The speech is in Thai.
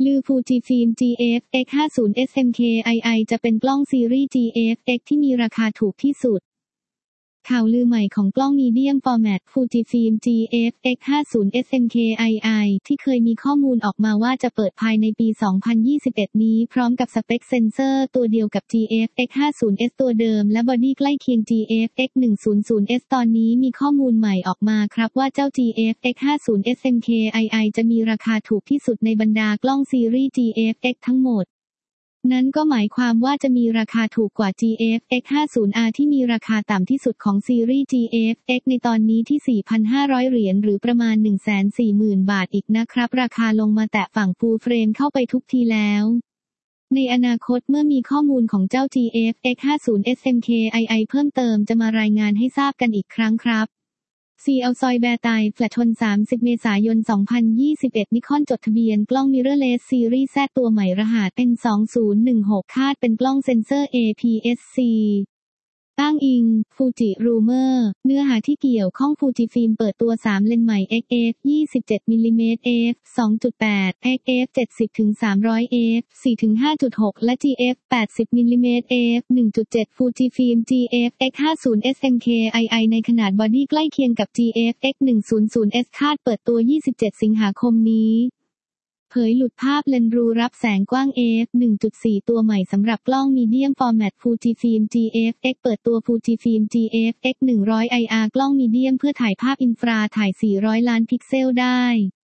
ลือ Fujifilm GFX 50 SMKII จะเป็นกล้องซีรีส์ GFX ที่มีราคาถูกที่สุดข่าวลือใหม่ของกล้องมีเดียมฟอร์แมต Fujifilm GFX 50 SMKII ที่เคยมีข้อมูลออกมาว่าจะเปิดภายในปี 2021 นี้พร้อมกับสเปคเซนเซอร์ตัวเดียวกับ GFX 50S ตัวเดิมและบอดี้ใกล้เคียง GFX 100S ตอนนี้มีข้อมูลใหม่ออกมาครับว่าเจ้า GFX 50 SMKII จะมีราคาถูกที่สุดในบรรดากล้องซีรีส์ GFX ทั้งหมดนั้นก็หมายความว่าจะมีราคาถูกกว่า GFX 50R ที่มีราคาต่ำที่สุดของซีรีส์ GFX ในตอนนี้ที่ 4,500 เหรียญหรือประมาณ 140,000 บาทอีกนะครับราคาลงมาแตะฝั่ง Full Frame เข้าไปทุกทีแล้วในอนาคตเมื่อมีข้อมูลของเจ้า GFX 50 SMKII เพิ่มเติมจะมารายงานให้ทราบกันอีกครั้งครับCL ซอยแบร์ไตแฟลชน30 เมษายน 2021 นิคอนจดทะเบียนกล้อง Mirrorless Series Z ตัวใหม่รหัส N2016 คาดเป็นกล้องเซ็นเซอร์ APS-C อ้างอิง Fuji Rumor เนื้อหาที่เกี่ยวข้อง Fujifilm เปิดตัว 3 เลนส์ใหม่ XF 27mm f 2.8 XF 70-300 f 4-5.6 และ GF 80mm f 1.7 Fujifilm GFX 50 SMKII ในขนาดบอดี้ใกล้เคียงกับ GFX 100S คาดเปิดตัว 27 สิงหาคมนี้เผยหลุดภาพเลนส์รูรับแสงกว้าง f 1.4 ตัวใหม่สำหรับกล้องมีเดียมฟอร์แมต Fujifilm GFX เปิดตัว Fujifilm GFX 100 IR กล้องมีเดียมเพื่อถ่ายภาพอินฟราถ่าย 400 ล้านพิกเซลได้